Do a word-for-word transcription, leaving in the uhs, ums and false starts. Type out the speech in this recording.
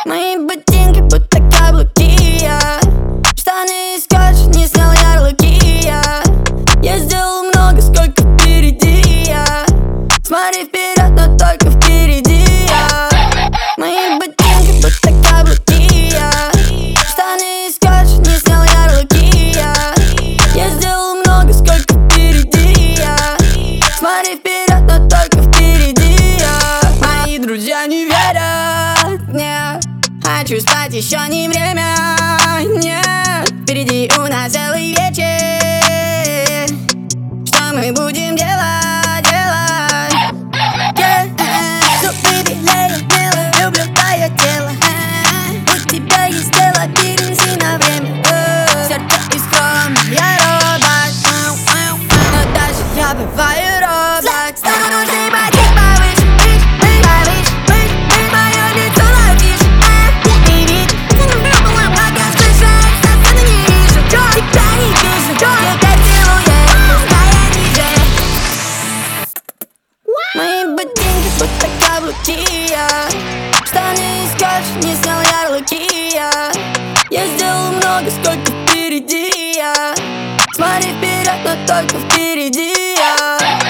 Мои ботинки будто каблуки, я штаны из скотча, не снял ярлыки, я Я сделал много, сколько впереди, я Смотри вперед, но только впереди, я Мои ботинки будто каблуки, я штаны из скотча, не снял ярлыки, я Я сделал много, сколько впереди, я Смотри вперед, но только впереди, я Мои друзья не верят мне, хочу спать, еще не время, нет Впереди у нас целый вечер, что мы будем делать, делать yeah. Зубы белее мела, люблю твое тело У тебя есть дело, перенеси на время Сердце из хрома, я робот Но даже я бываю робот Стану нужны ботинки повыше, выше, повыше, выше Мое лицо ловишь, не видишь Как я спешаю, совсем не вижу Тебя не вижу, тебя целую, стоя ниже Мои ботинки будто каблуки, я штаны из скотча, не снял ярлыки, я Я сделал много, сколько впереди, я Смотри вперед, но только впереди, я